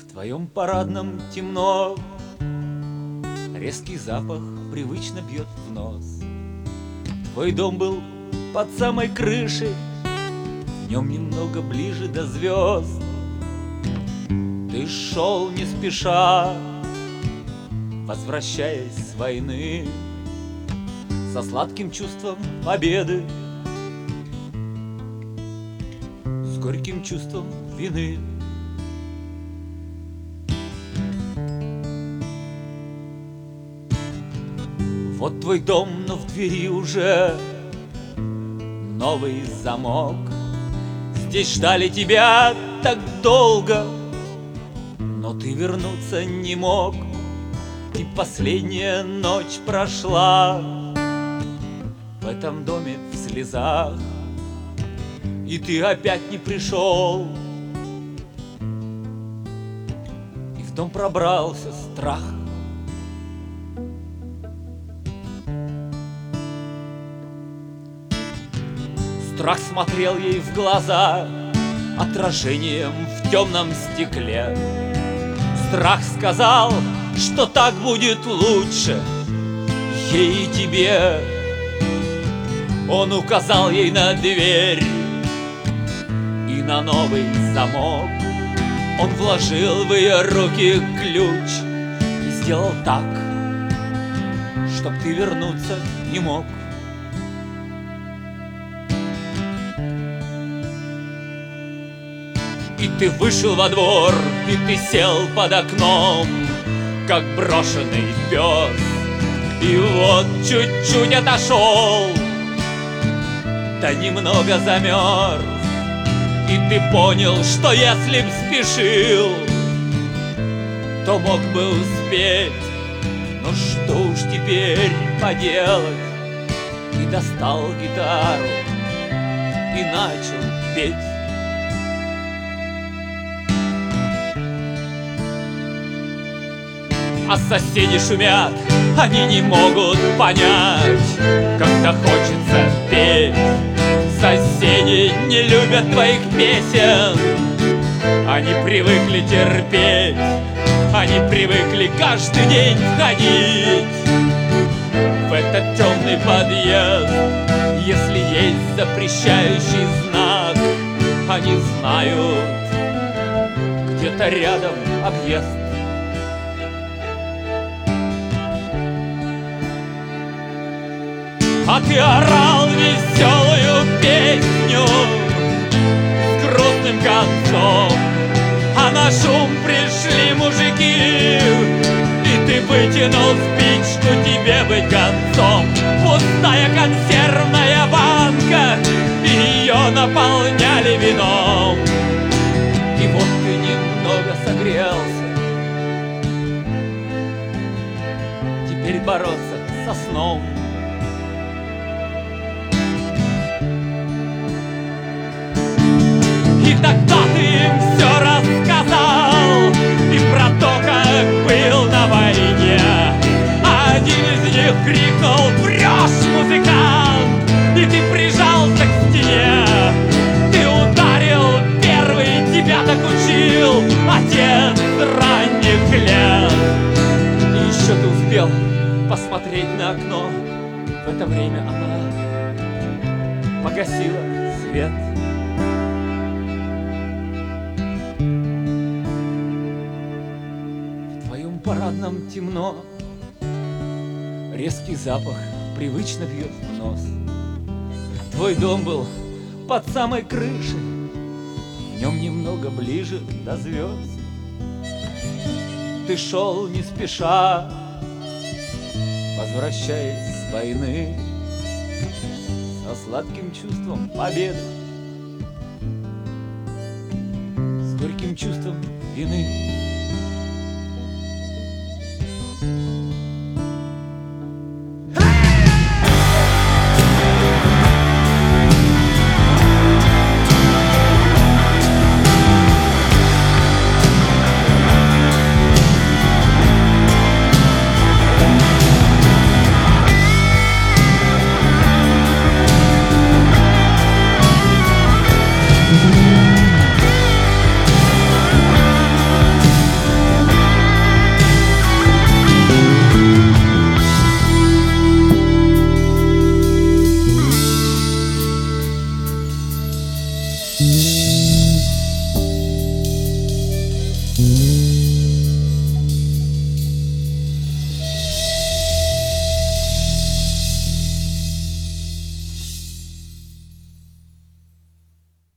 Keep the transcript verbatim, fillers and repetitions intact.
В твоем парадном темно, резкий запах привычно бьет в нос. Твой дом был под самой крышей, в нем немного ближе до звезд. Ты шел не спеша, возвращаясь с войны, со сладким чувством победы, с горьким чувством вины. Вот твой дом, но в двери уже новый замок. Здесь ждали тебя так долго, но ты вернуться не мог. И последняя ночь прошла в этом доме в слезах, и ты опять не пришел, и в дом пробрался страх. Страх смотрел ей в глаза отражением в темном стекле. Страх сказал, что так будет лучше ей и тебе. Он указал ей на дверь и на новый замок. Он вложил в ее руки ключ и сделал так, чтоб ты вернуться не мог. И ты вышел во двор, и ты сел под окном, как брошенный пес. И вот чуть-чуть отошел, да немного замерз. И ты понял, что если б спешил, то мог бы успеть. Но что уж теперь поделать? И достал гитару и начал петь. А соседи шумят, они не могут понять, когда хочется петь. Соседи не любят твоих песен, они привыкли терпеть, они привыкли каждый день входить в этот темный подъезд. Если есть запрещающий знак, они знают, где-то рядом объезд. А ты орал веселую песню с грустным концом, а на шум пришли мужики, и ты вытянул спичку, тебе быть концом. Пустая консервная банка, и ее наполняли вином. И вот ты немного согрелся, теперь бороться со сном. И тогда ты им все рассказал, и про то, как был на войне. Один из них крикнул: «Врешь, музыкант!» И ты прижался к стене. Ты ударил первый, тебя так учил отец ранних лет. И еще ты успел посмотреть на окно. В это время она погасила свет. В парадном темно, резкий запах привычно бьет в нос. Твой дом был под самой крышей, в нем немного ближе до звезд. Ты шел не спеша, возвращаясь с войны, со сладким чувством победы, с горьким чувством вины.